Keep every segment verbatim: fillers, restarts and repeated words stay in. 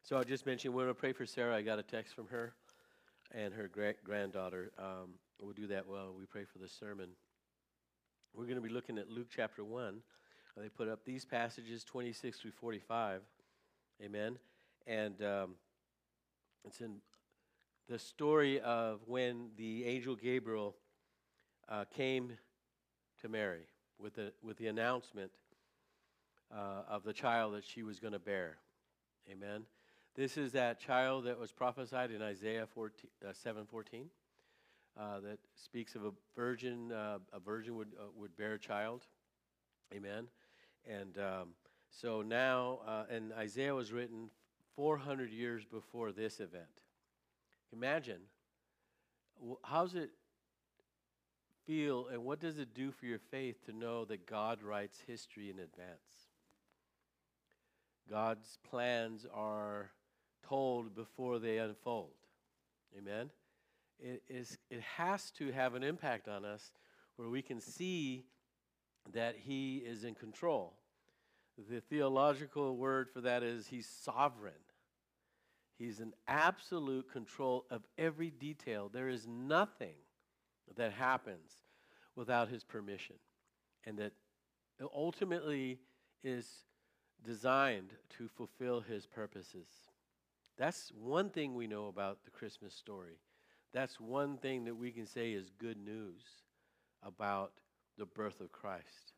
So I just mentioned we're going to pray for Sarah. I got a text from her and her gra- granddaughter. Um, we'll do that while we pray for the sermon. We're going to be looking at Luke chapter one. Uh, they put up these passages, twenty-six through forty-five. Amen. And um, it's in the story of when the angel Gabriel uh, came to Mary with the, with the announcement uh, of the child that she was going to bear. Amen. This is that child that was prophesied in Isaiah fourteen, uh, seven fourteen, uh, that speaks of a virgin. Uh, a virgin would uh, would bear a child. Amen. And um, so now, uh, and Isaiah was written four hundred years before this event. Imagine, wh- how's it feel, and what does it do for your faith to know that God writes history in advance? God's plans are told before they unfold. Amen? It, is, it has to have an impact on us where we can see that He is in control. The theological word for that is He's sovereign. He's in absolute control of every detail. There is nothing that happens without His permission, and that ultimately is designed to fulfill His purposes. That's one thing we know about the Christmas story. That's one thing that we can say is good news about the birth of Christ.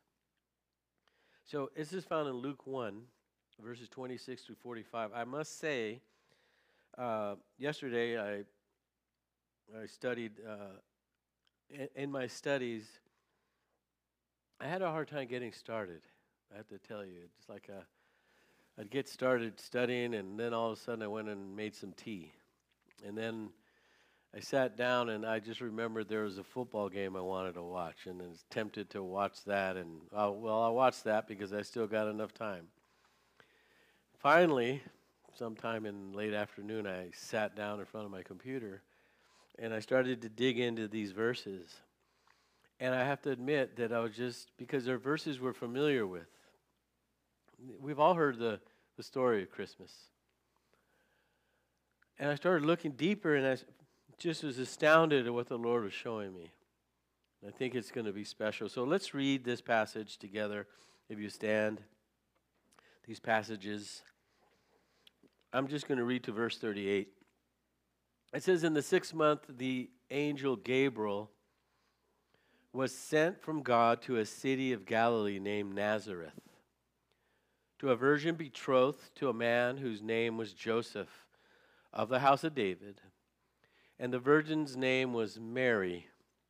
So this is found in Luke one, verses twenty-six through forty-five. I must say, uh, yesterday I I studied, uh, in, in my studies, I had a hard time getting started. I have to tell you, it's like a I'd get started studying, and then all of a sudden I went and made some tea. And then I sat down, and I just remembered there was a football game I wanted to watch, and I was tempted to watch that. And, uh, well, I watched that because I still got enough time. Finally, sometime in late afternoon, I sat down in front of my computer, and I started to dig into these verses. And I have to admit that I was just, because they're verses we're familiar with. We've all heard the, the story of Christmas. And I started looking deeper, and I just was astounded at what the Lord was showing me. I think it's going to be special. So let's read this passage together. If you stand, these passages. I'm just going to read to verse thirty-eight. It says, in the sixth month, the angel Gabriel was sent from God to a city of Galilee named Nazareth, to a virgin betrothed to a man whose name was Joseph, of the house of David. And the virgin's name was Mary.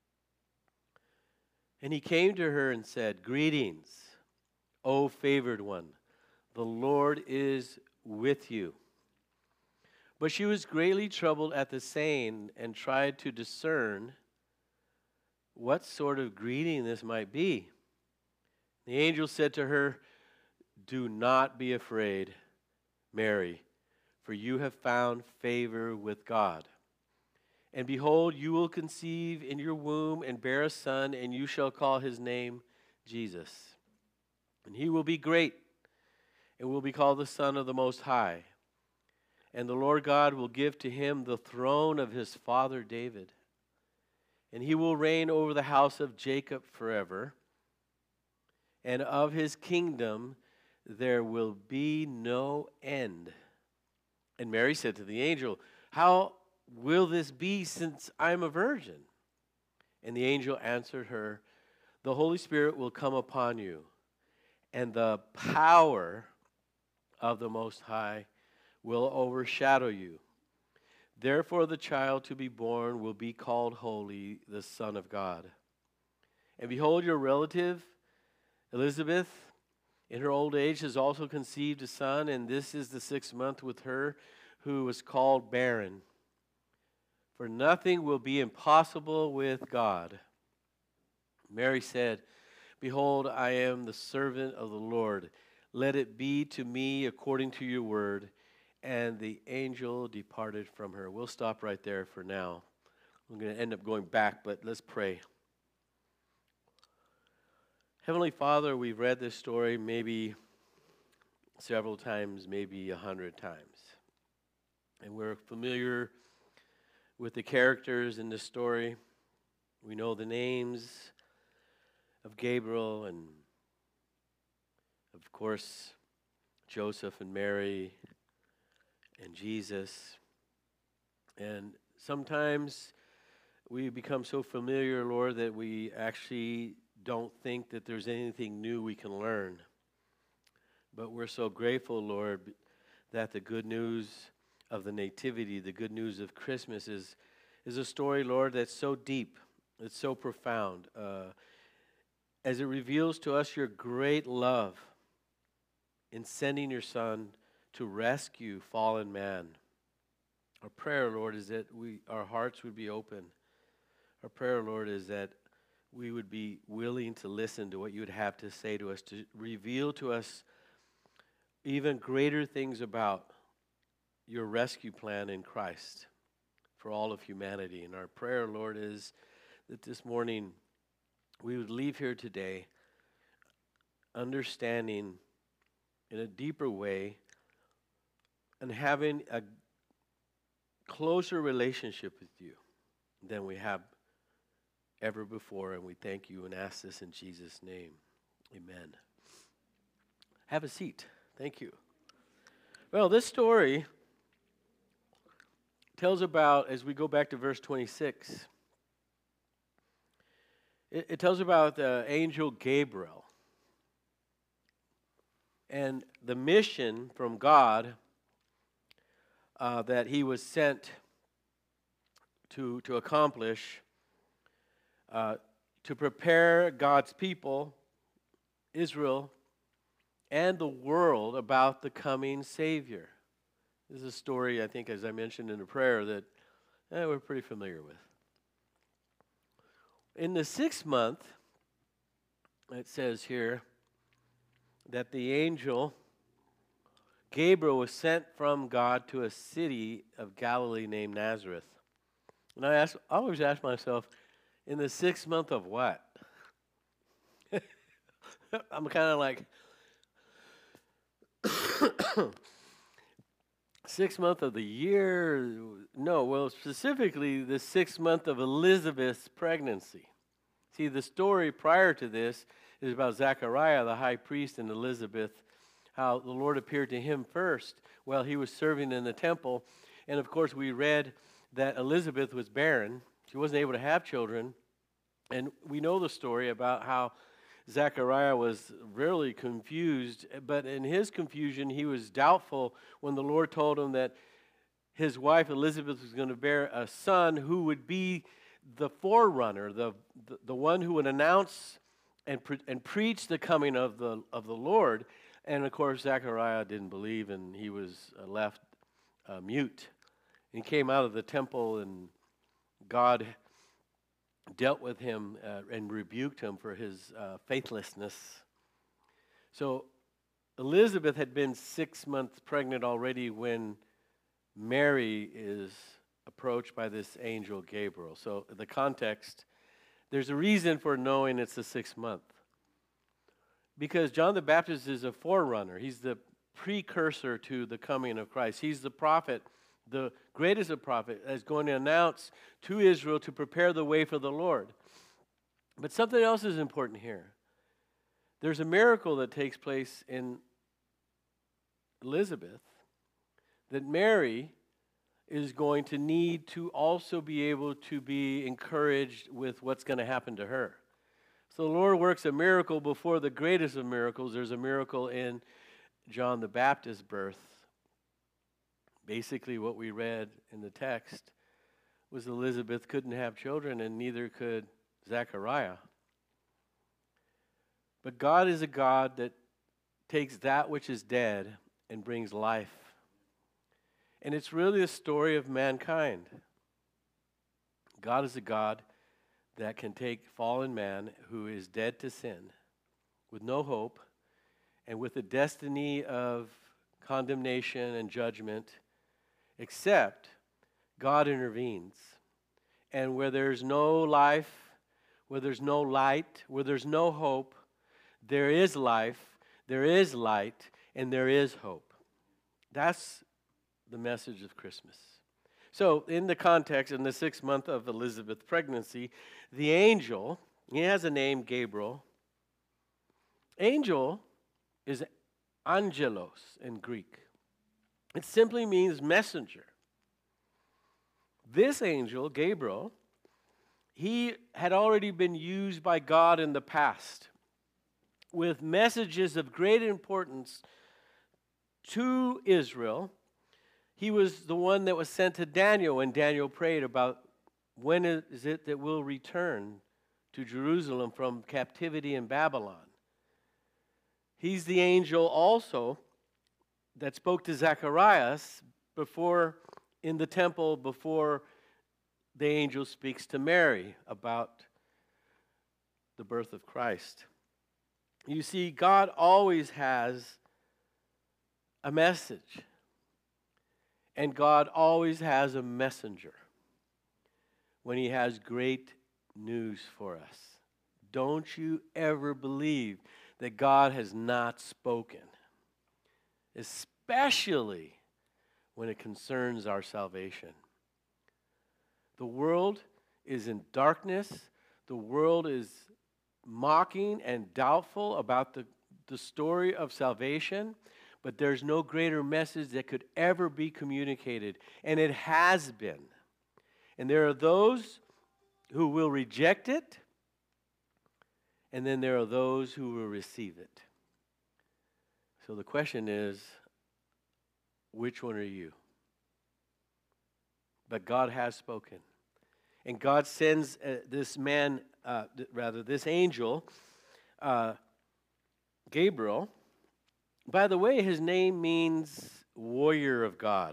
And he came to her and said, greetings, O favored one, the Lord is with you. But she was greatly troubled at the saying, and tried to discern what sort of greeting this might be. The angel said to her, do not be afraid, Mary, for you have found favor with God. And behold, you will conceive in your womb and bear a son, and you shall call his name Jesus. And he will be great, and will be called the Son of the Most High. And the Lord God will give to him the throne of his father David. And he will reign over the house of Jacob forever. And of his kingdom there will be no end. And Mary said to the angel, how will this be, since I am a virgin? And the angel answered her, the Holy Spirit will come upon you, and the power of the Most High will overshadow you. Therefore the child to be born will be called Holy, the Son of God. And behold, your relative Elizabeth, in her old age, has also conceived a son, and this is the sixth month with her who was called barren. For nothing will be impossible with God. Mary said, behold, I am the servant of the Lord. Let it be to me according to your word. And the angel departed from her. We'll stop right there for now. I'm going to end up going back, but let's pray. Heavenly Father, we've read this story maybe several times, maybe a hundred times. And we're familiar with the characters in this story. We know the names of Gabriel and, of course, Joseph and Mary and Jesus. And sometimes we become so familiar, Lord, that we actually don't think that there's anything new we can learn. But we're so grateful, Lord, that the good news of the Nativity, the good news of Christmas is, is a story, Lord, that's so deep, it's so profound, uh, as it reveals to us your great love in sending your Son to rescue fallen man. Our prayer, Lord, is that we our hearts would be open. Our prayer, Lord, is that we would be willing to listen to what you would have to say to us, to reveal to us even greater things about your rescue plan in Christ for all of humanity. And our prayer, Lord, is that this morning we would leave here today understanding in a deeper way and having a closer relationship with you than we have ever before. And we thank you and ask this in Jesus' name. Amen. Have a seat. Thank you. Well, this story tells about, as we go back to verse twenty-six, it, it tells about the angel Gabriel and the mission from God uh, that he was sent to, to accomplish, uh, to prepare God's people, Israel, and the world about the coming Savior. This is a story, I think, as I mentioned in the prayer, that eh, we're pretty familiar with. In the sixth month, it says here that the angel Gabriel was sent from God to a city of Galilee named Nazareth. And I, ask, I always ask myself, in the sixth month of what? I'm kind of like, sixth month of the year? No, well, specifically the sixth month of Elizabeth's pregnancy. See, the story prior to this is about Zechariah, the high priest, and Elizabeth, how the Lord appeared to him first while he was serving in the temple. And of course, we read that Elizabeth was barren. She wasn't able to have children. And we know the story about how Zechariah was really confused, but in his confusion, he was doubtful when the Lord told him that his wife Elizabeth was going to bear a son who would be the forerunner, the, the, the one who would announce and, pre- and preach the coming of the, of the Lord. And of course, Zechariah didn't believe, and he was uh, left uh, mute. He came out of the temple, and God dealt with him uh, and rebuked him for his uh, faithlessness. So Elizabeth had been six months pregnant already when Mary is approached by this angel Gabriel. So the context, there's a reason for knowing it's the sixth month. Because John the Baptist is a forerunner. He's the precursor to the coming of Christ. He's the prophet, the greatest of prophets, is going to announce to Israel to prepare the way for the Lord. But something else is important here. There's a miracle that takes place in Elizabeth that Mary is going to need to also be able to be encouraged with what's going to happen to her. So the Lord works a miracle before the greatest of miracles. There's a miracle in John the Baptist's birth. Basically, what we read in the text was Elizabeth couldn't have children, and neither could Zechariah. But God is a God that takes that which is dead and brings life. And it's really a story of mankind. God is a God that can take fallen man who is dead to sin, with no hope, and with a destiny of condemnation and judgment, except God intervenes. And where there's no life, where there's no light, where there's no hope, there is life, there is light, and there is hope. That's the message of Christmas. So, in the context, in the sixth month of Elizabeth's pregnancy, the angel, he has a name, Gabriel. Angel is angelos in Greek. It simply means messenger. This angel, Gabriel, he had already been used by God in the past with messages of great importance to Israel. He was the one that was sent to Daniel when Daniel prayed about when is it that we'll return to Jerusalem from captivity in Babylon. He's the angel also that spoke to Zacharias before in the temple before the angel speaks to Mary about the birth of Christ. You see, God always has a message. And God always has a messenger when he has great news for us. Don't you ever believe that God has not spoken, especially when it concerns our salvation. The world is in darkness. The world is mocking and doubtful about the, the story of salvation. But there's no greater message that could ever be communicated. And it has been. And there are those who will reject it. And then there are those who will receive it. So the question is, which one are you? But God has spoken. And God sends uh, this man, uh, th- rather this angel, uh, Gabriel. By the way, his name means warrior of God.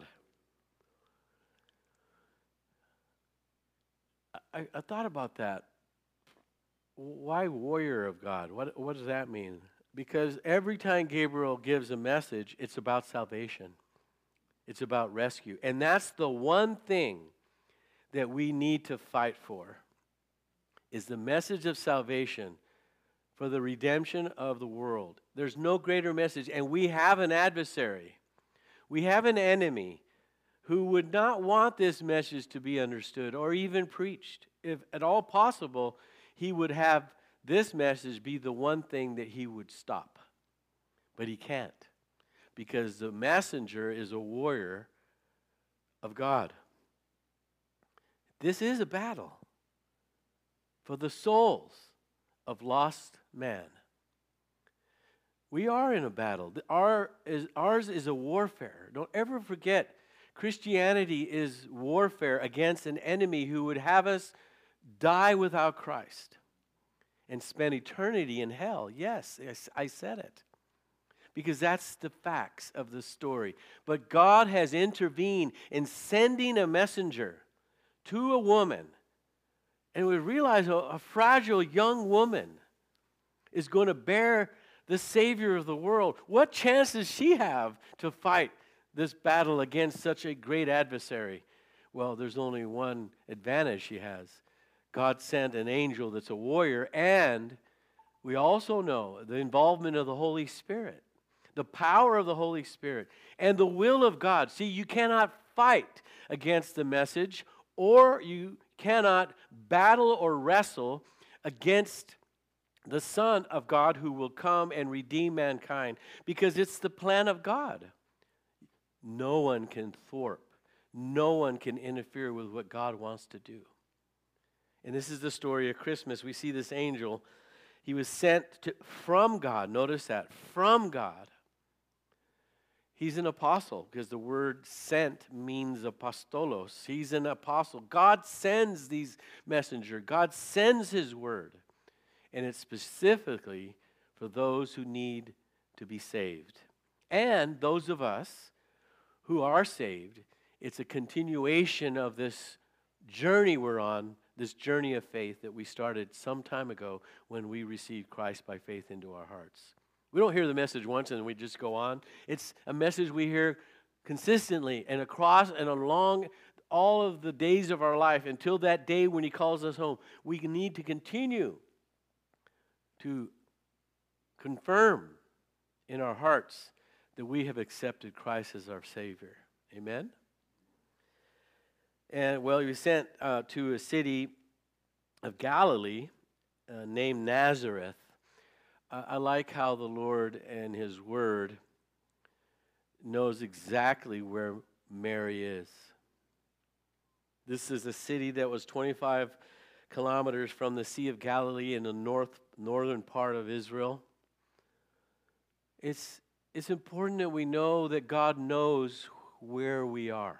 I, I thought about that. Why warrior of God? What, what does that mean? Because every time Gabriel gives a message, it's about salvation. It's about rescue. And that's the one thing that we need to fight for, is the message of salvation for the redemption of the world. There's no greater message. And we have an adversary. We have an enemy who would not want this message to be understood or even preached. If at all possible, he would have this message be the one thing that he would stop. But he can't, because the messenger is a warrior of God. This is a battle for the souls of lost man. We are in a battle. Our is, ours is a warfare. Don't ever forget, Christianity is warfare against an enemy who would have us die without Christ and spend eternity in hell. Yes, I said it. Because that's the facts of the story. But God has intervened in sending a messenger to a woman. And we realize a, a fragile young woman is going to bear the Savior of the world. What chance does she have to fight this battle against such a great adversary? Well, there's only one advantage she has. God sent an angel that's a warrior, and we also know the involvement of the Holy Spirit, the power of the Holy Spirit, and the will of God. See, you cannot fight against the message, or you cannot battle or wrestle against the Son of God who will come and redeem mankind, because it's the plan of God. No one can thwart, no one can interfere with what God wants to do. And this is the story of Christmas. We see this angel. He was sent to, from God. Notice that, from God. He's an apostle, because the word sent means apostolos. He's an apostle. God sends these messengers. God sends his word. And it's specifically for those who need to be saved. And those of us who are saved, it's a continuation of this journey we're on, this journey of faith that we started some time ago when we received Christ by faith into our hearts. We don't hear the message once and we just go on. It's a message we hear consistently and across and along all of the days of our life until that day when he calls us home. We need to continue to confirm in our hearts that we have accepted Christ as our Savior. Amen? And, well, he was sent uh, to a city of Galilee uh, named Nazareth. I, I like how the Lord and His Word knows exactly where Mary is. This is a city that was twenty-five kilometers from the Sea of Galilee in the north northern part of Israel. It's, it's important that we know that God knows where we are.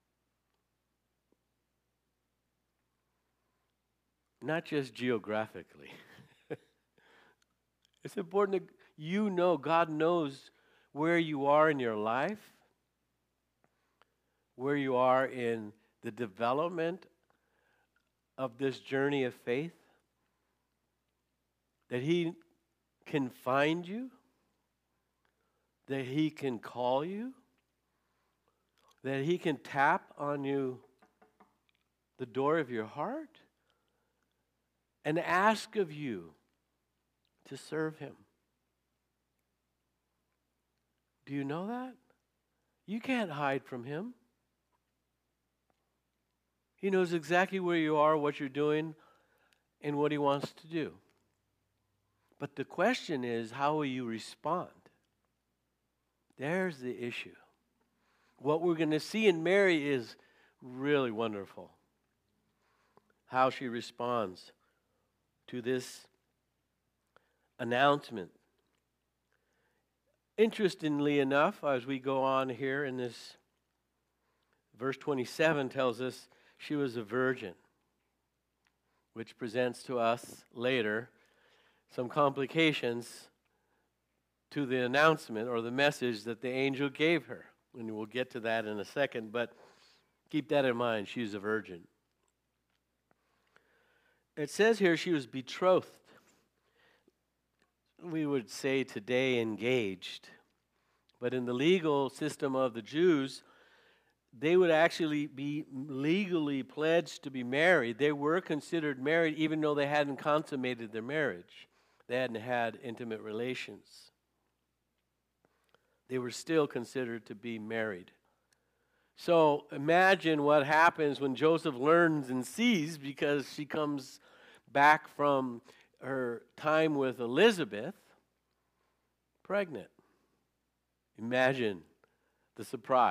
Not just geographically. It's important that you know God knows where you are in your life, where you are in the development of this journey of faith, that He can find you, that He can call you, that He can tap on you, the door of your heart, and ask of you to serve Him. Do you know that? You can't hide from Him. He knows exactly where you are, what you're doing, and what He wants to do. But the question is, how will you respond? There's the issue. What we're going to see in Mary is really wonderful. How she responds to this announcement. Interestingly enough, as we go on here in this, verse twenty-seven tells us she was a virgin, which presents to us later some complications to the announcement or the message that the angel gave her. And we'll get to that in a second, but keep that in mind. She's a virgin. It says here she was betrothed. We would say today engaged. But in the legal system of the Jews, they would actually be legally pledged to be married. They were considered married even though they hadn't consummated their marriage. They hadn't had intimate relations. They were still considered to be married. So imagine what happens when Joseph learns and sees, because she comes back from her time with Elizabeth, pregnant. Imagine the surprise.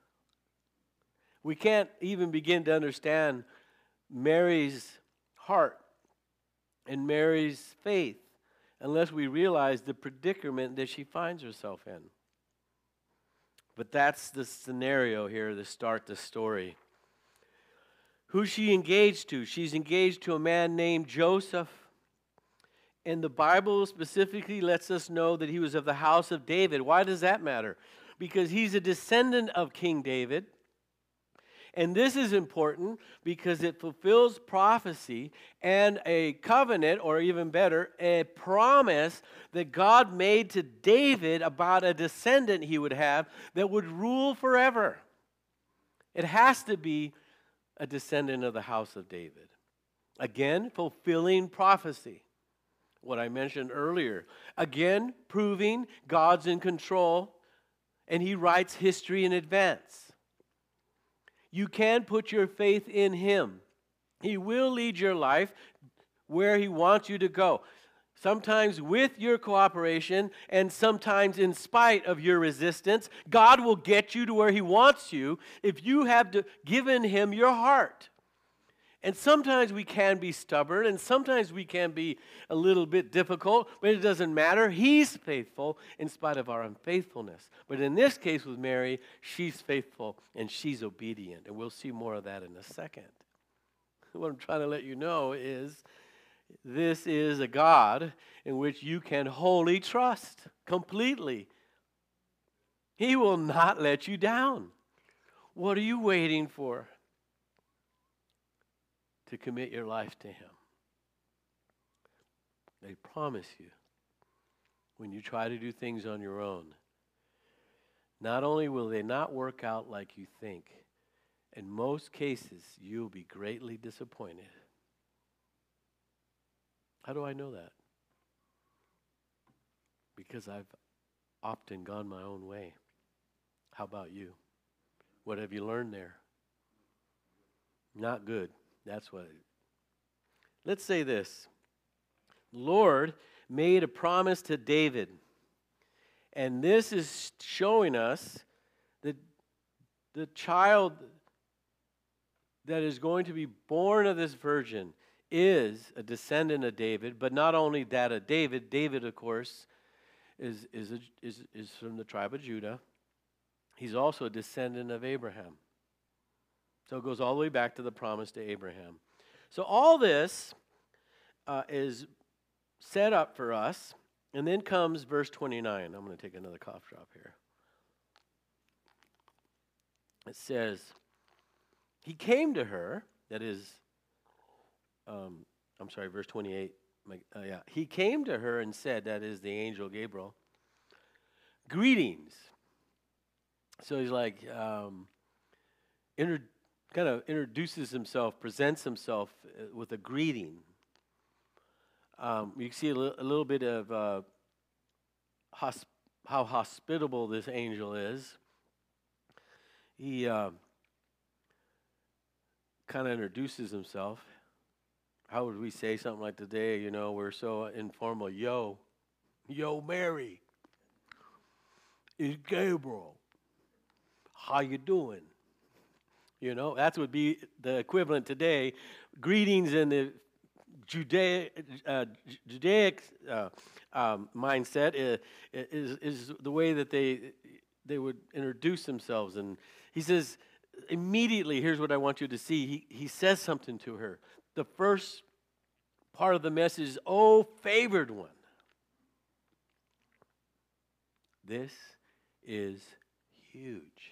We can't even begin to understand Mary's heart and Mary's faith unless we realize the predicament that she finds herself in. But that's the scenario here to start the story. Who's she engaged to? She's engaged to a man named Joseph. And the Bible specifically lets us know that he was of the house of David. Why does that matter? Because he's a descendant of King David. And this is important because it fulfills prophecy and a covenant, or even better, a promise that God made to David about a descendant he would have that would rule forever. It has to be a descendant of the house of David. Again, fulfilling prophecy. What I mentioned earlier. Again, proving God's in control, and He writes history in advance. You can put your faith in Him. He will lead your life where He wants you to go. Sometimes with your cooperation and sometimes in spite of your resistance. God will get you to where He wants you if you have given Him your heart. And sometimes we can be stubborn, and sometimes we can be a little bit difficult, but it doesn't matter. He's faithful in spite of our unfaithfulness. But in this case with Mary, she's faithful and she's obedient. And we'll see more of that in a second. What I'm trying to let you know is this is a God in which you can wholly trust completely. He will not let you down. What are you waiting for? To commit your life to Him. I promise you, when you try to do things on your own, not only will they not work out like you think, in most cases, you'll be greatly disappointed. How do I know that? Because I've often gone my own way. How about you? What have you learned there? Not good. That's what. It, let's say this. Lord made a promise to David. And this is showing us that the child that is going to be born of this virgin is a descendant of David, but not only that of David. David, of course, is, is, a, is, is from the tribe of Judah. He's also a descendant of Abraham. So it goes all the way back to the promise to Abraham. So all this uh, is set up for us. And then comes verse twenty-nine. I'm going to take another cough drop here. It says, he came to her, that is, um, I'm sorry, verse twenty-eight. Uh, yeah, he came to her and said, that is the angel Gabriel, greetings. So he's like, um, inter- kind of introduces himself, presents himself with a greeting. Um, you can see a, li- a little bit of uh, hosp- how hospitable this angel is. He uh, kind of introduces himself. How would we say something like today? You know, we're so informal. Yo, yo, Mary, it's Gabriel. How you doing? You know, that would be the equivalent today. Greetings in the Judaic, uh, Judaic uh, um, mindset is, is is the way that they they would introduce themselves. And he says, immediately, here's what I want you to see. He he says something to her. The first part of the message is, "Oh, favored one." This is huge.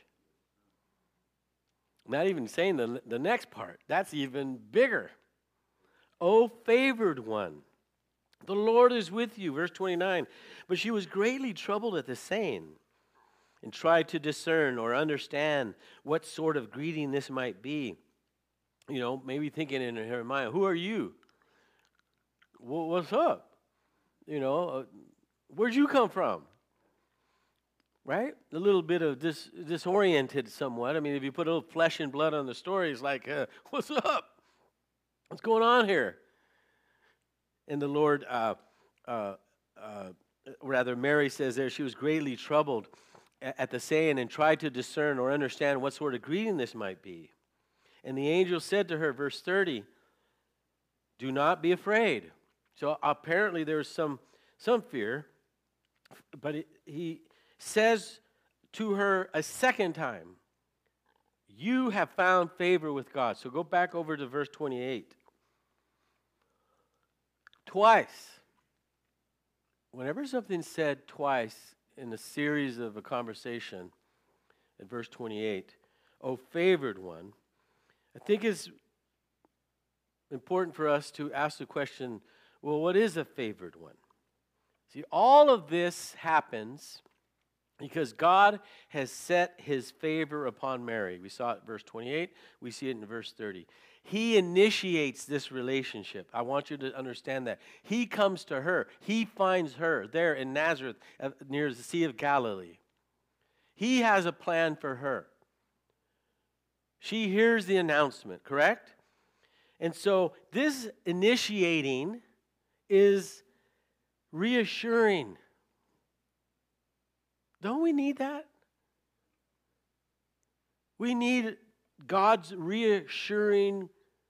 Not even saying the the next part. That's even bigger. O favored one, the Lord is with you. Verse twenty-nine. But she was greatly troubled at the saying, and tried to discern or understand what sort of greeting this might be. You know, maybe thinking in her mind, who are you? What's up? You know, uh, where'd you come from? Right? A little bit of dis- disoriented somewhat. I mean, if you put a little flesh and blood on the story, it's like, uh, what's up? What's going on here? And the Lord, uh, uh, uh, rather, Mary says there, she was greatly troubled at, at the saying and tried to discern or understand what sort of greeting this might be. And the angel said to her, verse thirty, do not be afraid. So apparently there was some, some fear, but it, he says to her a second time, you have found favor with God. So go back over to verse twenty-eight. Twice. Whenever something's said twice in a series of a conversation, at verse twenty-eight, oh, favored one, I think it's important for us to ask the question, well, what is a favored one? See, all of this happens because God has set his favor upon Mary. We saw it in verse twenty-eight. We see it in verse thirty. He initiates this relationship. I want you to understand that. He comes to her. He finds her there in Nazareth near the Sea of Galilee. He has a plan for her. She hears the announcement, correct? And so this initiating is reassuring. Don't we need that? We need God's reassuring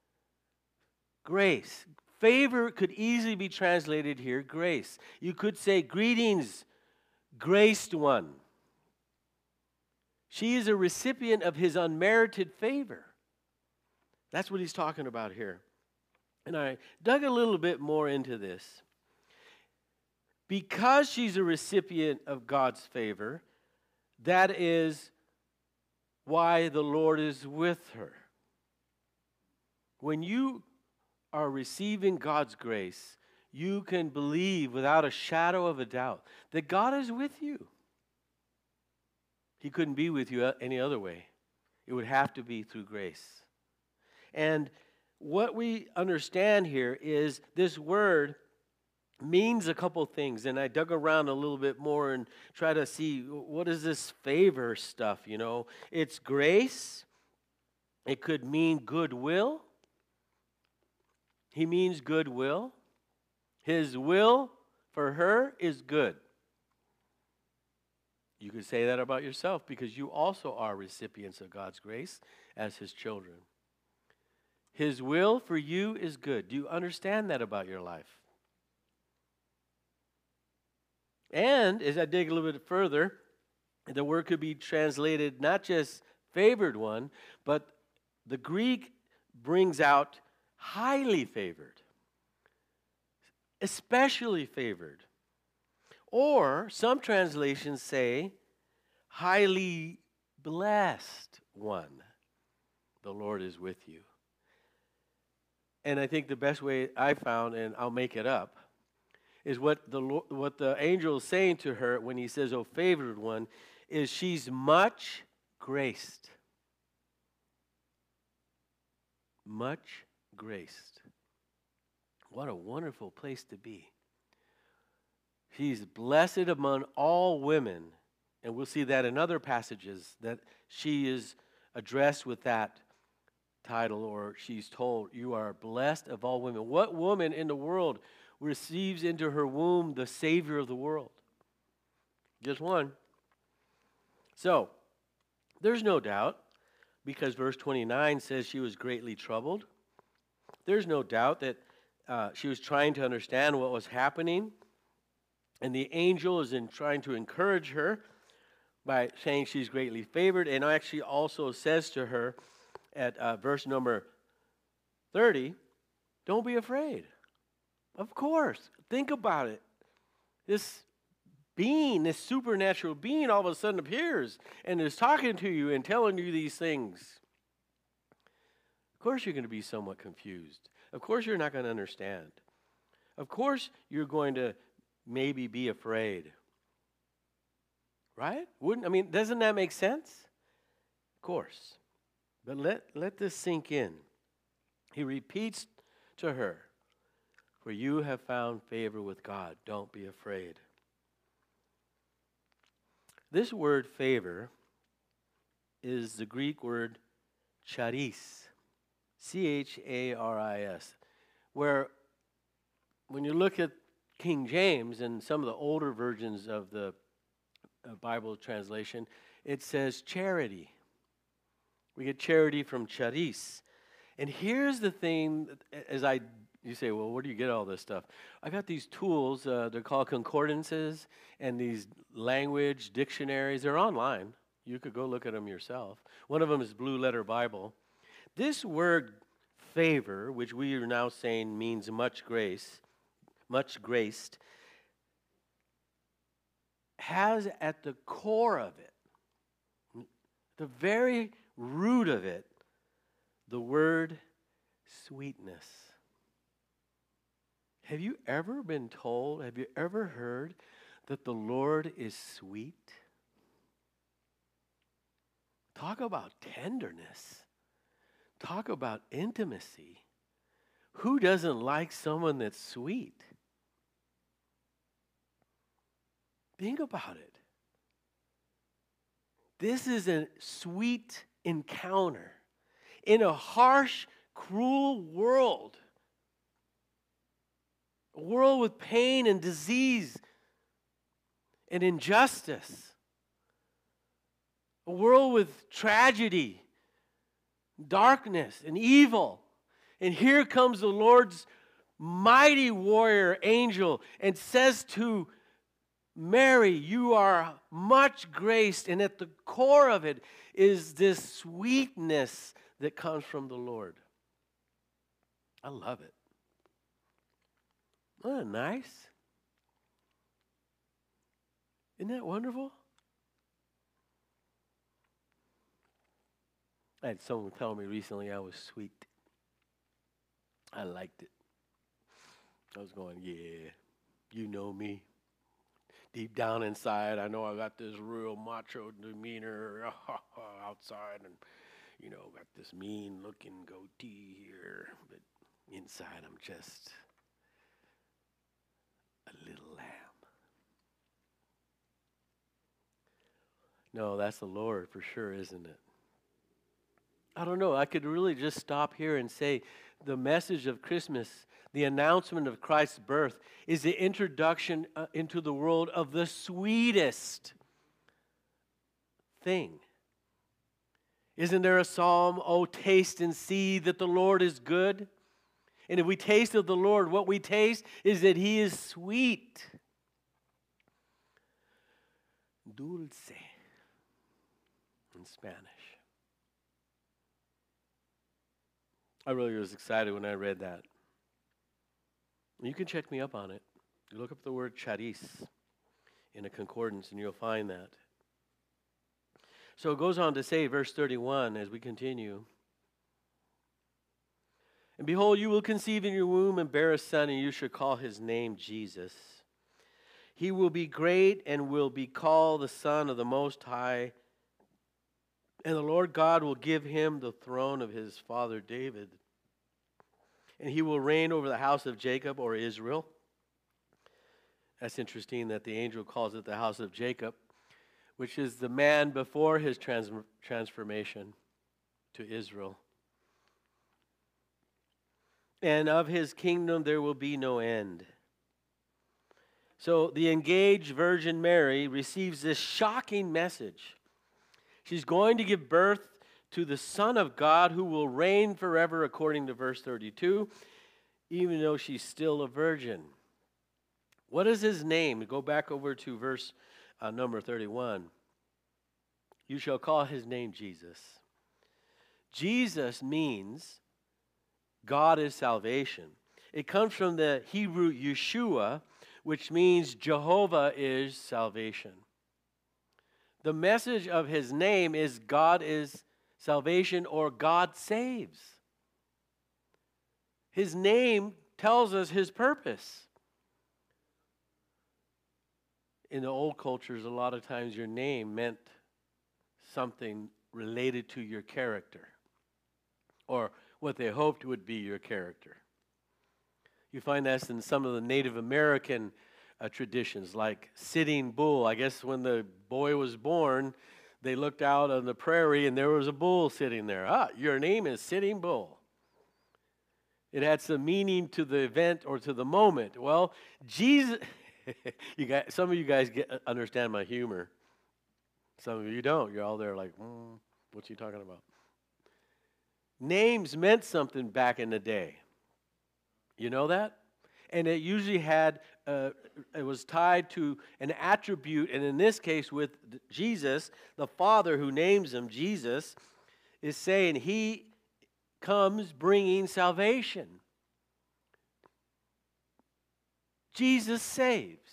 grace. Favor could easily be translated here, grace. You could say, greetings, graced one. She is a recipient of his unmerited favor. That's what he's talking about here. And I dug a little bit more into this. Because she's a recipient of God's favor, that is why the Lord is with her. When you are receiving God's grace, you can believe without a shadow of a doubt that God is with you. He couldn't be with you any other way. It would have to be through grace. And what we understand here is this word means a couple things, and I dug around a little bit more and try to see what is this favor stuff, you know. It's grace. It could mean goodwill. He means goodwill. His will for her is good. You could say that about yourself because you also are recipients of God's grace as his children. His will for you is good. Do you understand that about your life? And as I dig a little bit further, the word could be translated not just favored one, but the Greek brings out highly favored, especially favored. Or some translations say highly blessed one. The Lord is with you. And I think the best way I found, and I'll make it up, is what the what the angel is saying to her when he says, "Oh, favored one," is she's much graced. Much graced. What a wonderful place to be. She's blessed among all women, and we'll see that in other passages that she is addressed with that title, or she's told, "You are blessed of all women." What woman in the world receives into her womb the Savior of the world? Just one. So, there's no doubt, because verse twenty-nine says she was greatly troubled. There's no doubt that uh, she was trying to understand what was happening, and the angel is in trying to encourage her by saying she's greatly favored, and actually also says to her at uh, verse number thirty, don't be afraid. Of course. Think about it. This being, this supernatural being all of a sudden appears and is talking to you and telling you these things. Of course you're going to be somewhat confused. Of course you're not going to understand. Of course you're going to maybe be afraid. Right? Wouldn't I mean, doesn't that make sense? Of course. But let, let this sink in. He repeats to her, "For you have found favor with God. Don't be afraid." This word favor is the Greek word charis, C H A R I S, where when you look at King James and some of the older versions of the Bible translation, it says charity. We get charity from charis. And here's the thing, as I, you say, well, where do you get all this stuff? I got these tools, uh, they're called concordances, and these language dictionaries. They're online. You could go look at them yourself. One of them is Blue Letter Bible. This word favor, which we are now saying means much grace, much graced, has at the core of it, the very root of it, the word sweetness. Have you ever been told, have you ever heard that the Lord is sweet? Talk about tenderness. Talk about intimacy. Who doesn't like someone that's sweet? Think about it. This is a sweet encounter in a harsh, cruel world. A world with pain and disease and injustice. A world with tragedy, darkness, and evil. And here comes the Lord's mighty warrior angel and says to Mary, you are much graced, and at the core of it is this sweetness that comes from the Lord. I love it. Isn't that nice? Isn't that wonderful? I had someone tell me recently I was sweet. I liked it. I was going, yeah, you know me. Deep down inside, I know I got this real macho demeanor outside, and, you know, got this mean-looking goatee here, but inside I'm just, little lamb. No, that's the Lord for sure, isn't it? I don't know. I could really just stop here and say the message of Christmas, the announcement of Christ's birth, is the introduction uh, into the world of the sweetest thing. Isn't there a psalm, "Oh, taste and see that the Lord is good"? And if we taste of the Lord, what we taste is that He is sweet. Dulce in Spanish. I really was excited when I read that. You can check me up on it. You look up the word charis in a concordance and you'll find that. So it goes on to say, verse thirty-one, as we continue. And behold, you will conceive in your womb and bear a son, and you shall call his name Jesus. He will be great and will be called the Son of the Most High. And the Lord God will give him the throne of his father David. And he will reign over the house of Jacob, or Israel. That's interesting that the angel calls it the house of Jacob, which is the man before his trans- transformation to Israel. And of his kingdom there will be no end. So the engaged Virgin Mary receives this shocking message. She's going to give birth to the Son of God who will reign forever, according to verse thirty-two, even though she's still a virgin. What is his name? Go back over to verse uh, number thirty-one. You shall call his name Jesus. Jesus means God is salvation. It comes from the Hebrew Yeshua, which means Jehovah is salvation. The message of his name is God is salvation, or God saves. His name tells us his purpose. In the old cultures, a lot of times your name meant something related to your character, or what they hoped would be your character. You find that in some of the Native American uh, traditions, like Sitting Bull. I guess when the boy was born, they looked out on the prairie and there was a bull sitting there. Ah, your name is Sitting Bull. It had some meaning to the event or to the moment. Well, Jesus, you guys, some of you guys get, understand my humor. Some of you don't. You're all there like, mm, what's he talking about? Names meant something back in the day. You know that? And it usually had, uh, it was tied to an attribute. And in this case with Jesus, the Father who names him Jesus is saying he comes bringing salvation. Jesus saves.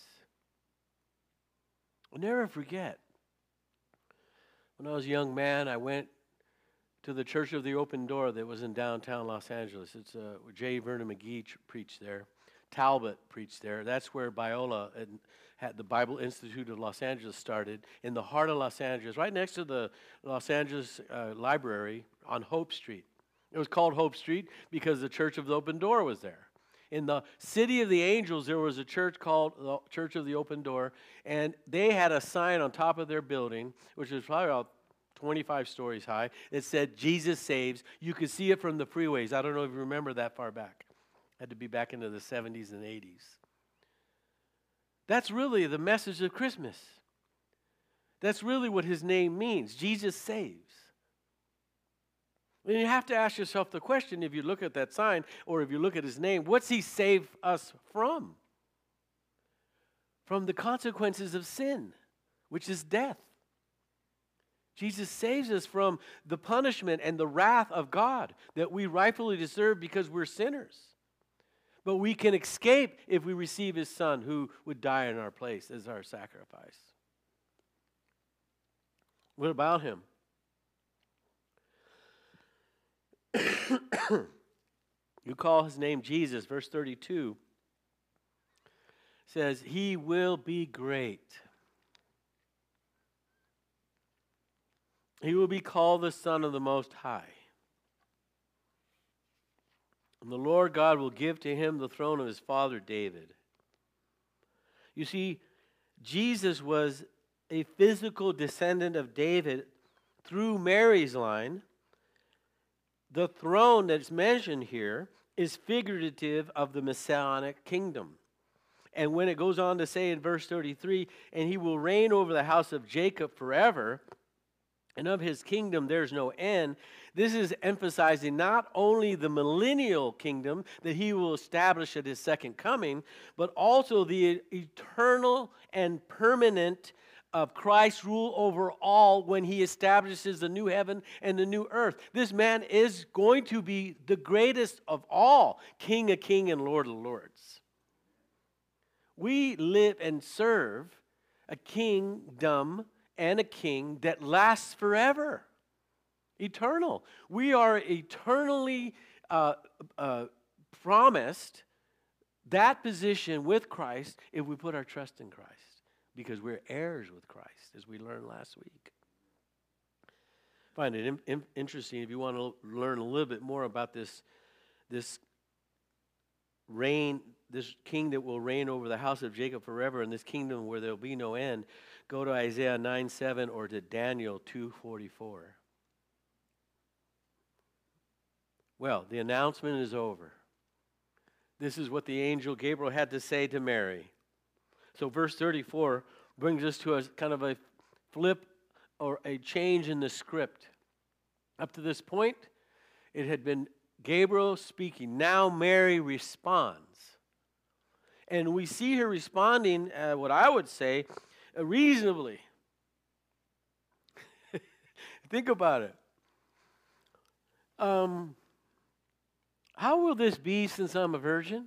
I'll never forget. When I was a young man, I went to the Church of the Open Door that was in downtown Los Angeles. It's uh, J. Vernon McGee preached there. Talbot preached there. That's where Biola and had the Bible Institute of Los Angeles started, in the heart of Los Angeles, right next to the Los Angeles uh, Library on Hope Street. It was called Hope Street because the Church of the Open Door was there. In the City of the Angels, there was a church called the Church of the Open Door, and they had a sign on top of their building, which was probably about twenty-five stories high. It said, Jesus saves. You could see it from the freeways. I don't know if you remember that far back. Had to be back into the seventies and eighties. That's really the message of Christmas. That's really what his name means. Jesus saves. And you have to ask yourself the question, if you look at that sign or if you look at his name, what's he save us from? From the consequences of sin, which is death. Jesus saves us from the punishment and the wrath of God that we rightfully deserve because we're sinners. But we can escape if we receive his Son who would die in our place as our sacrifice. What about him? You call his name Jesus, verse thirty-two says, he will be great. He will be called the Son of the Most High. And the Lord God will give to him the throne of his father David. You see, Jesus was a physical descendant of David through Mary's line. The throne that's mentioned here is figurative of the Messianic kingdom. And when it goes on to say in verse thirty-three, and he will reign over the house of Jacob forever, and of his kingdom there's no end, this is emphasizing not only the millennial kingdom that he will establish at his second coming, but also the eternal and permanent of Christ's rule over all when he establishes the new heaven and the new earth. This man is going to be the greatest of all, King of kings and Lord of lords. We live and serve a kingdom and a king that lasts forever, eternal. We are eternally uh, uh, promised that position with Christ if we put our trust in Christ, because we're heirs with Christ, as we learned last week. I find it in, in, interesting if you want to learn a little bit more about this, this reign, this king that will reign over the house of Jacob forever, and this kingdom where there will be no end. Go to Isaiah nine seven or to Daniel two forty-four. Well, the announcement is over. This is what the angel Gabriel had to say to Mary. So verse thirty-four brings us to a kind of a flip or a change in the script. Up to this point, it had been Gabriel speaking. Now Mary responds. And we see her responding, uh, what I would say, uh, reasonably. Think about it. Um, how will this be since I'm a virgin?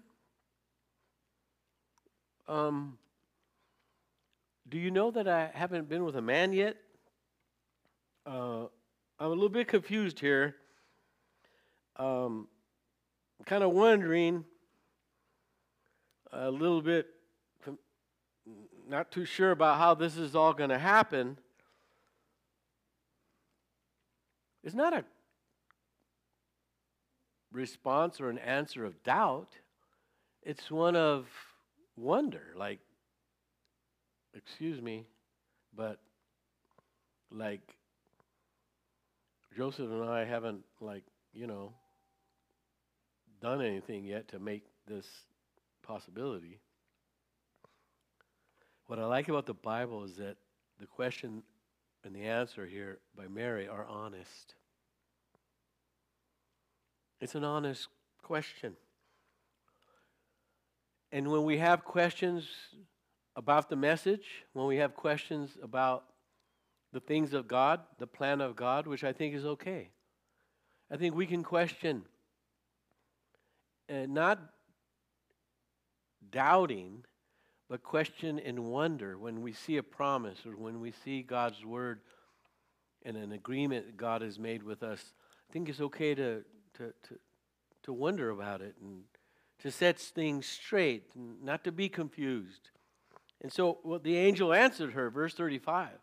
Um, do you know that I haven't been with a man yet? Uh, I'm a little bit confused here. Um, I'm kind of wondering, a little bit, not too sure about how this is all going to happen. It's not a response or an answer of doubt. It's one of wonder, like, excuse me, but like Joseph and I haven't, like, you know, done anything yet to make this possibility. What I like about the Bible is that the question and the answer here by Mary are honest. It's an honest question. And when we have questions about the message, when we have questions about the things of God, the plan of God, which I think is okay, I think we can question, and not doubting, but question and wonder when we see a promise or when we see God's word and an agreement God has made with us. I think it's okay to to to, to wonder about it and to set things straight, and not to be confused. And so well, the angel answered her, verse thirty-five.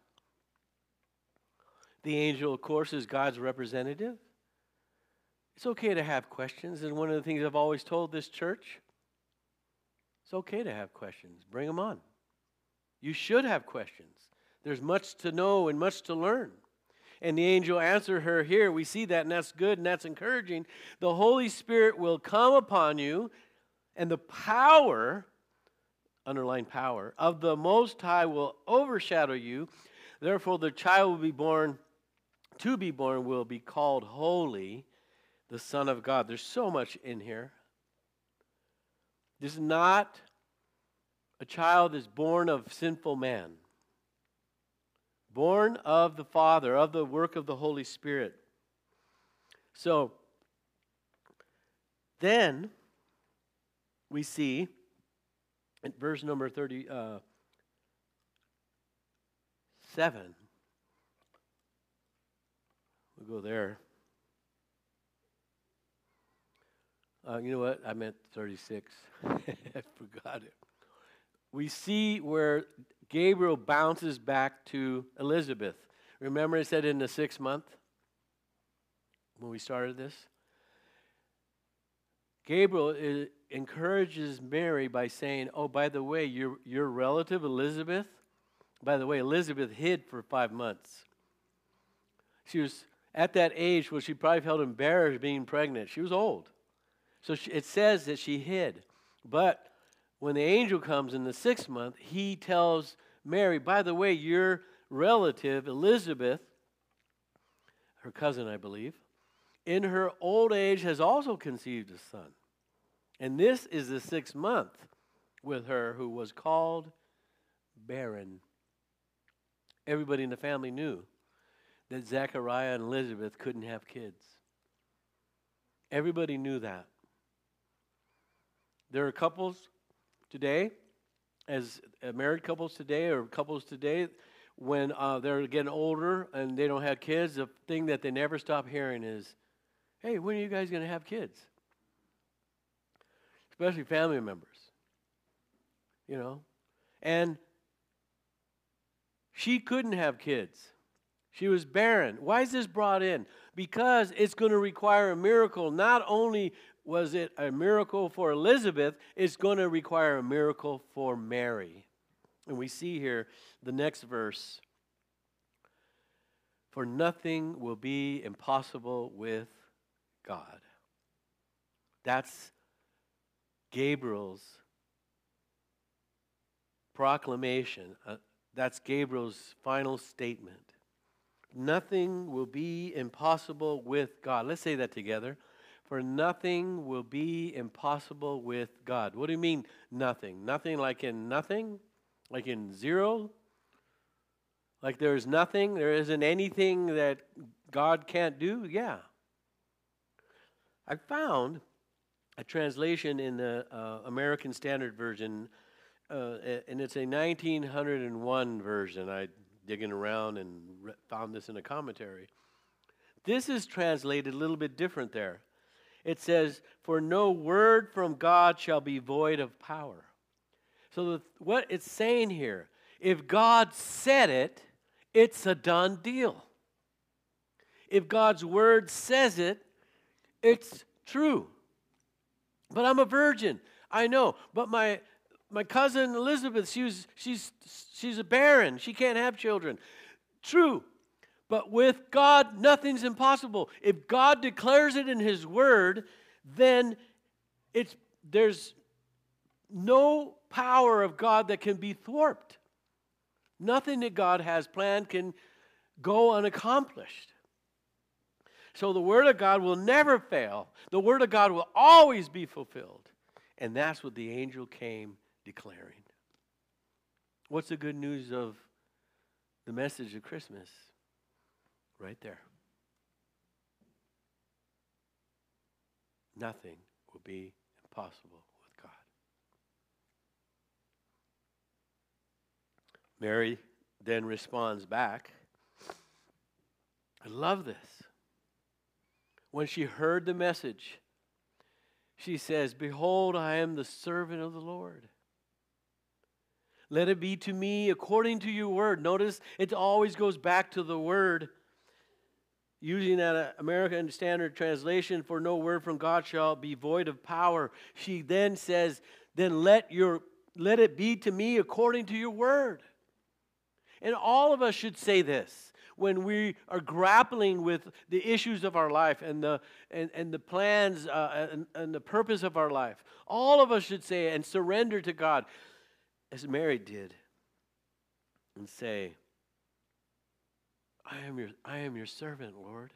The angel, of course, is God's representative. It's okay to have questions, and one of the things I've always told this church, it's okay to have questions. Bring them on. You should have questions. There's much to know and much to learn. And the angel answered her here. We see that, and that's good, and that's encouraging. The Holy Spirit will come upon you, and the power, underline power, of the Most High will overshadow you. Therefore, the child will be born, to be born, will be called Holy, the Son of God. There's so much in here. This is not a child that's born of sinful man. Born of the Father, of the work of the Holy Spirit. So, then we see in verse number thirty-seven, we'll go there. Uh, you know what? I meant thirty-six. I forgot it. We see where Gabriel bounces back to Elizabeth. Remember it said in the sixth month when we started this? Gabriel is, encourages Mary by saying, oh, by the way, your, your relative Elizabeth, by the way, Elizabeth hid for five months. She was at that age where she probably felt embarrassed being pregnant. She was old. So she, it says that she hid. But when the angel comes in the sixth month, he tells Mary, by the way, your relative, Elizabeth, her cousin, I believe, in her old age has also conceived a son. And this is the sixth month with her who was called barren. Everybody in the family knew that Zechariah and Elizabeth couldn't have kids. Everybody knew that. There are couples today, as uh, married couples today or couples today, when uh, they're getting older and they don't have kids, the thing that they never stop hearing is, hey, when are you guys going to have kids? Especially family members, you know. And she couldn't have kids. She was barren. Why is this brought in? Because it's going to require a miracle. Not only was it a miracle for Elizabeth, it's going to require a miracle for Mary. And we see here the next verse. For nothing will be impossible with God. That's Gabriel's proclamation. Uh, that's Gabriel's final statement. Nothing will be impossible with God. Let's say that together. For nothing will be impossible with God. What do you mean nothing? Nothing like in nothing? Like in zero? Like there's nothing? There isn't anything that God can't do? Yeah. I found a translation in the uh, American Standard Version, uh, and it's a nineteen oh one version. I digging around and re- found this in a commentary. This is translated a little bit different there. It says, for no word from God shall be void of power. So the, what it's saying here, if God said it, it's a done deal. If God's word says it, it's true. But I'm a virgin, I know. But my my cousin Elizabeth, she was, she's she's a barren. She can't have children. True. But with God, nothing's impossible. If God declares it in His Word, then it's there's no power of God that can be thwarted. Nothing that God has planned can go unaccomplished. So the Word of God will never fail. The Word of God will always be fulfilled. And that's what the angel came declaring. What's the good news of the message of Christmas? Right there. Nothing will be impossible with God. Mary then responds back. I love this. When she heard the message, she says, behold, I am the servant of the Lord. Let it be to me according to your word. Notice it always goes back to the word. Using that American Standard Translation, for no word from God shall be void of power. She then says, then let your let it be to me according to your word. And all of us should say this when we are grappling with the issues of our life and the and, and the plans uh, and, and the purpose of our life. All of us should say and surrender to God as Mary did and say, I am your I am your servant, Lord.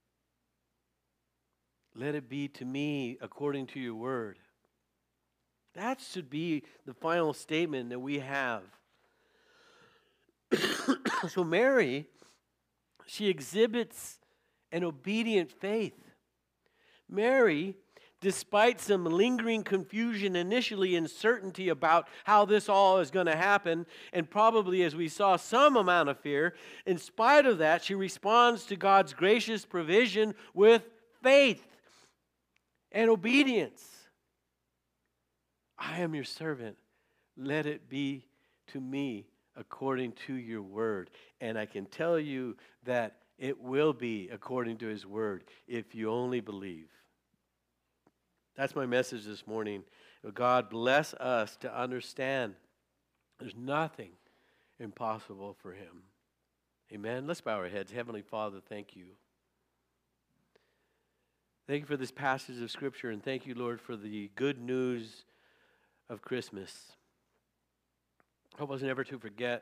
Let it be to me according to your word. That should be the final statement that we have. So Mary, she exhibits an obedient faith. Mary, despite some lingering confusion initially, uncertainty about how this all is going to happen, and probably, as we saw, some amount of fear, in spite of that, she responds to God's gracious provision with faith and obedience. I am your servant. Let it be to me according to your word. And I can tell you that it will be according to his word if you only believe. That's my message this morning. God bless us to understand there's nothing impossible for him. Amen. Let's bow our heads. Heavenly Father, thank you. Thank you for this passage of Scripture, and thank you, Lord, for the good news of Christmas. Help us never to forget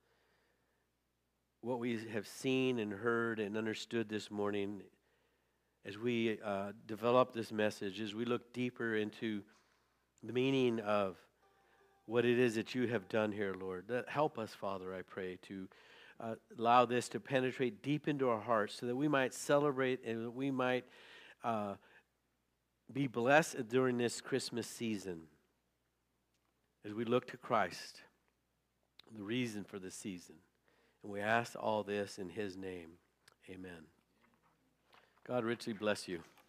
what we have seen and heard and understood this morning as we uh, develop this message, as we look deeper into the meaning of what it is that you have done here, Lord. That help us, Father, I pray, to uh, allow this to penetrate deep into our hearts so that we might celebrate and that we might uh, be blessed during this Christmas season as we look to Christ, the reason for the season. And we ask all this in his name. Amen. God richly bless you.